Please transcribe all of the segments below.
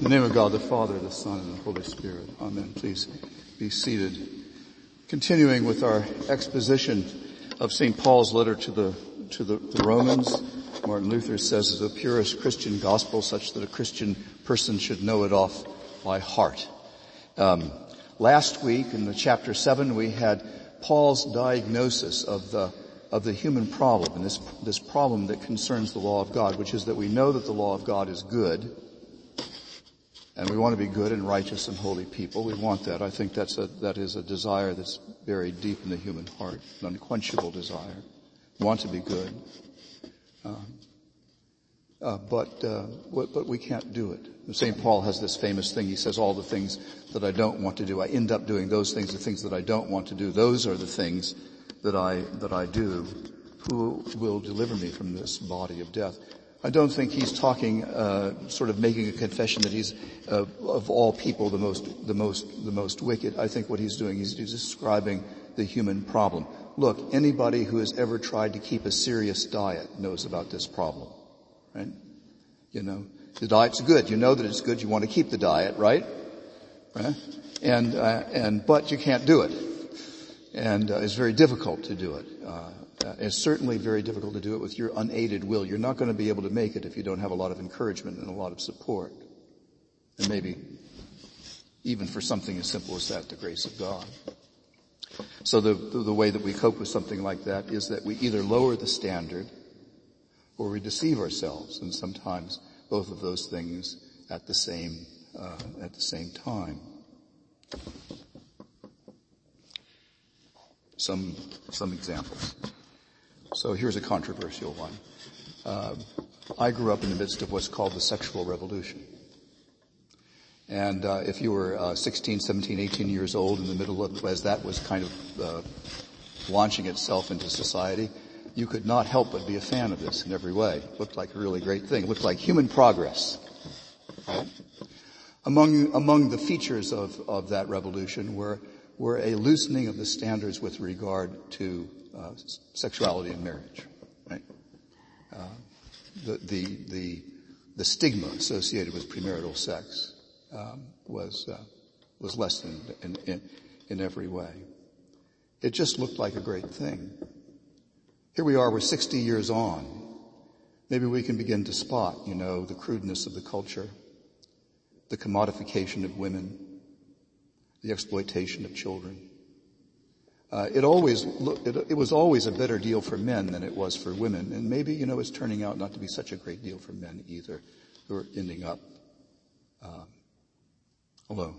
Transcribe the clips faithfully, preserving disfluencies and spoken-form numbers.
In the name of God, the Father, the Son, and the Holy Spirit. Amen. Please be seated. Continuing with our exposition of Saint Paul's letter to the to the, the Romans, Martin Luther says it's the purest Christian gospel, such that a Christian person should know it off by heart. Um, last week in the chapter seven, we had Paul's diagnosis of the of the human problem, and this this problem that concerns the law of God, which is that we know that the law of God is good. And we want to be good and righteous and holy people. We want that. I think that's a, that is a desire that's buried deep in the human heart, an unquenchable desire. We want to be good. Uh, uh, but, uh, but we can't do it. Saint Paul has this famous thing. He says, all the things that I don't want to do, I end up doing those things, the things that I don't want to do. Those are the things that I, that I do. Who will deliver me from this body of death? I don't think he's talking, uh, sort of making a confession that he's, uh, of all people the most, the most, the most wicked. I think what he's doing is he's describing the human problem. Look, anybody who has ever tried to keep a serious diet knows about this problem, right? You know, the diet's good. You know that it's good. You want to keep the diet, right? Right? And, uh, and, but you can't do it. And, uh, it's very difficult to do it. Uh, Uh, it's certainly very difficult to do it with your unaided will. You're not going to be able to make it if you don't have a lot of encouragement and a lot of support. And maybe even for something as simple as that, the grace of God. So the, the, the way that we cope with something like that is that we either lower the standard or we deceive ourselves, and sometimes both of those things at the same, uh, at the same time. Some, some examples. So here's a controversial one. Uh, I grew up in the midst of what's called the sexual revolution. And uh, if you were uh, sixteen, seventeen, eighteen years old in the middle of, as that was kind of uh, launching itself into society, you could not help but be a fan of this in every way. It looked like a really great thing. It looked like human progress. Right? Among, among the features of, of that revolution were, were a loosening of the standards with regard to Uh, sexuality and marriage, right? Uh, the, the, the, the stigma associated with premarital sex, um, was, uh, was lessened in, in, in every way. It just looked like a great thing. Here we are, we're sixty years on. Maybe we can begin to spot, you know, the crudeness of the culture, the commodification of women, the exploitation of children. Uh, it always, it, it was always a better deal for men than it was for women. And maybe, you know, it's turning out not to be such a great deal for men either, who are ending up, um, alone.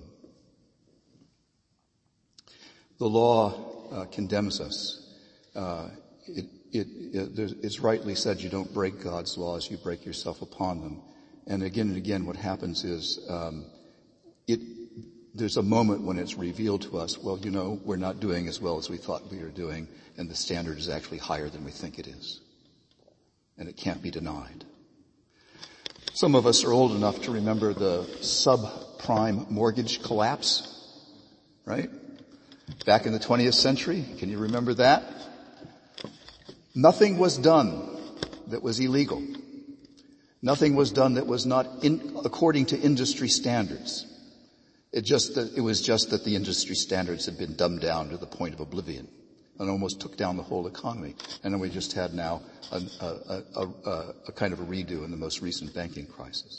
The law, uh, condemns us. Uh, it, it, it, it's rightly said you don't break God's laws, you break yourself upon them. And again and again what happens is, um, it, there's a moment when it's revealed to us, well, you know, we're not doing as well as we thought we were doing, and the standard is actually higher than we think it is. And it can't be denied. Some of us are old enough to remember the subprime mortgage collapse, right? Back in the twentieth century. Can you remember that? Nothing was done that was illegal. Nothing was done that was not in, according to industry standards. It just that, it was just that the industry standards had been dumbed down to the point of oblivion and almost took down the whole economy. And then we just had now a, a, a, a, a kind of a redo in the most recent banking crisis.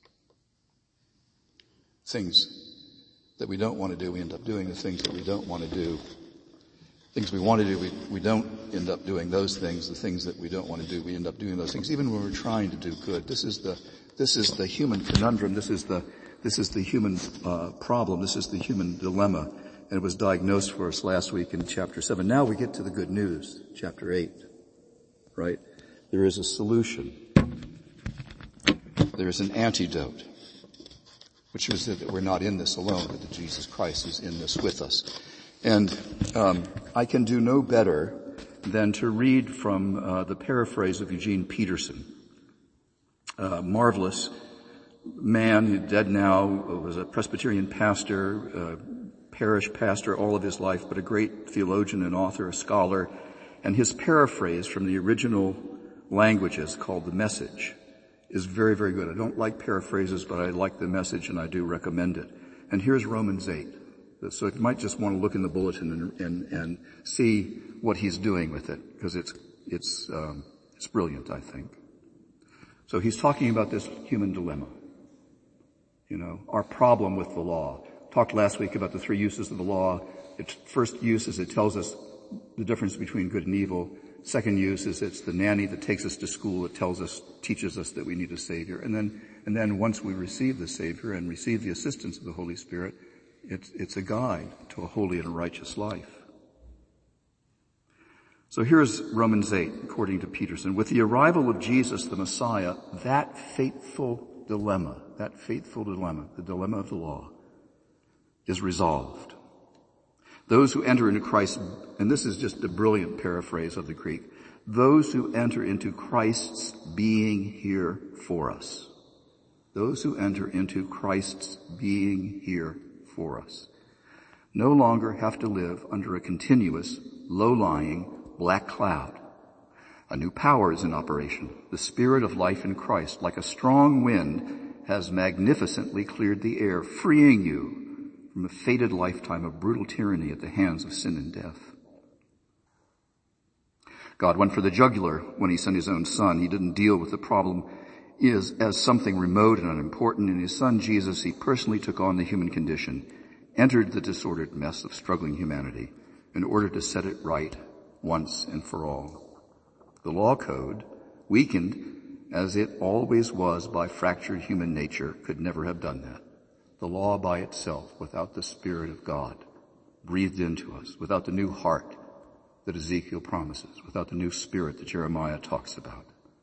Things that we don't want to do, we end up doing. The things that we don't want to do, things we want to do, we, we don't end up doing those things. The things that we don't want to do, we end up doing those things, even when we're trying to do good. This is the, this is the human conundrum. This is the This is the human uh, problem. This is the human dilemma. And it was diagnosed for us last week in chapter seven. Now we get to the good news, chapter eight. Right? There is a solution. There is an antidote, which is that we're not in this alone, but that Jesus Christ is in this with us. And um, I can do no better than to read from uh, the paraphrase of Eugene Peterson. Uh, marvelous man, dead now, was a Presbyterian pastor, uh, parish pastor all of his life, but a great theologian and author, a scholar. And his paraphrase from the original languages called The Message is very, very good. I don't like paraphrases, but I like the message and I do recommend it. And here's Romans eight. So you might just want to look in the bulletin and, and, and see what he's doing with it, because it's, it's, um, it's brilliant, I think. So he's talking about this human dilemma. You know, our problem with the law. Talked last week about the three uses of the law. Its first use is it tells us the difference between good and evil. Second use is it's the nanny that takes us to school. It tells us, teaches us that we need a Savior. And then, and then once we receive the Savior and receive the assistance of the Holy Spirit, it's, it's a guide to a holy and a righteous life. So here's Romans eight, according to Peterson. With the arrival of Jesus, the Messiah, that fateful dilemma, that fateful dilemma, the dilemma of the law, is resolved. Those who enter into Christ, and this is just a brilliant paraphrase of the Greek, those who enter into Christ's being here for us. Those who enter into Christ's being here for us no longer have to live under a continuous, low-lying black cloud. A new power is in operation. The Spirit of life in Christ, like a strong wind, has magnificently cleared the air, freeing you from a fated lifetime of brutal tyranny at the hands of sin and death. God went for the jugular when he sent his own Son. He didn't deal with the problem is as something remote and unimportant. In his Son Jesus, he personally took on the human condition, entered the disordered mess of struggling humanity in order to set it right once and for all. The law code, weakened as it always was by fractured human nature, could never have done that. The law by itself, without the Spirit of God breathed into us, without the new heart that Ezekiel promises, without the new spirit that Jeremiah talks about,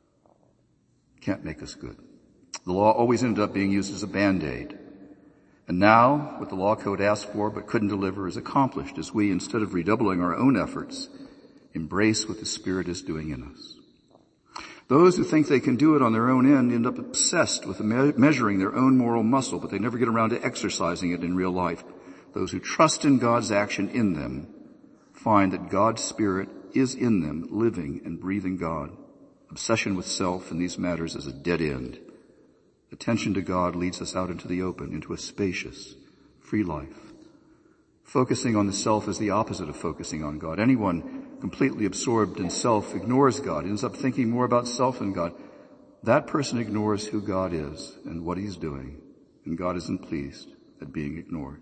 can't make us good. The law always ended up being used as a Band-Aid. And now, what the law code asked for but couldn't deliver is accomplished as we, instead of redoubling our own efforts, embrace what the Spirit is doing in us. Those who think they can do it on their own end end up obsessed with me- measuring their own moral muscle, but they never get around to exercising it in real life. Those who trust in God's action in them find that God's Spirit is in them, living and breathing God. Obsession with self in these matters is a dead end. Attention to God leads us out into the open, into a spacious, free life. Focusing on the self is the opposite of focusing on God. Anyone completely absorbed in self ignores God, ends up thinking more about self than God. That person ignores who God is and what he's doing, and God isn't pleased at being ignored.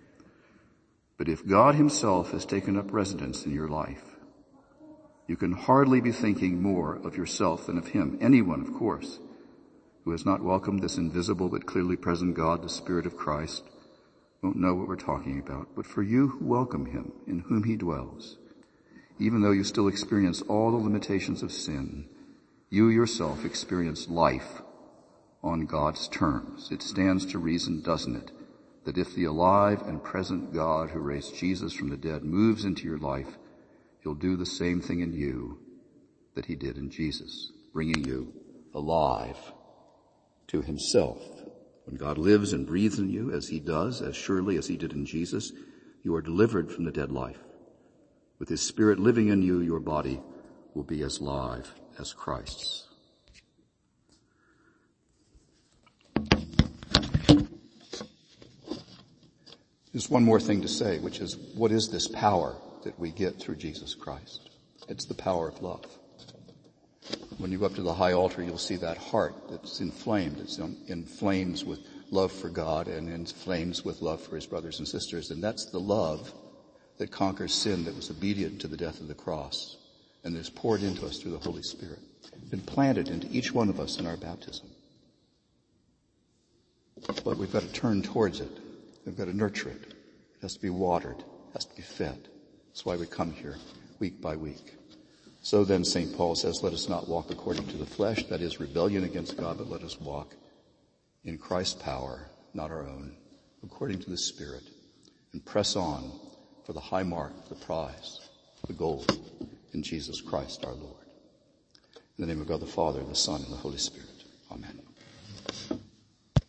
But if God himself has taken up residence in your life, you can hardly be thinking more of yourself than of him. Anyone, of course, who has not welcomed this invisible but clearly present God, the Spirit of Christ, won't know what we're talking about. But for you who welcome him, in whom he dwells, even though you still experience all the limitations of sin, you yourself experience life on God's terms. It stands to reason, doesn't it, that if the alive and present God who raised Jesus from the dead moves into your life, he'll do the same thing in you that he did in Jesus, bringing you alive to himself. When God lives and breathes in you, as he does, as surely as he did in Jesus, you are delivered from the dead life. With his Spirit living in you, your body will be as live as Christ's. There's one more thing to say, which is, what is this power that we get through Jesus Christ? It's the power of love. When you go up to the high altar, you'll see that heart that's inflamed. It's in flames with love for God and in flames with love for his brothers and sisters. And that's the love that conquers sin, that was obedient to the death of the cross and is poured into us through the Holy Spirit, been planted into each one of us in our baptism. But we've got to turn towards it. We've got to nurture it. It has to be watered. It has to be fed. That's why we come here week by week. So then Saint Paul says, let us not walk according to the flesh, that is rebellion against God, but let us walk in Christ's power, not our own, according to the Spirit, and press on for the high mark, the prize, the goal in Jesus Christ our Lord. In the name of God the Father, the Son, and the Holy Spirit.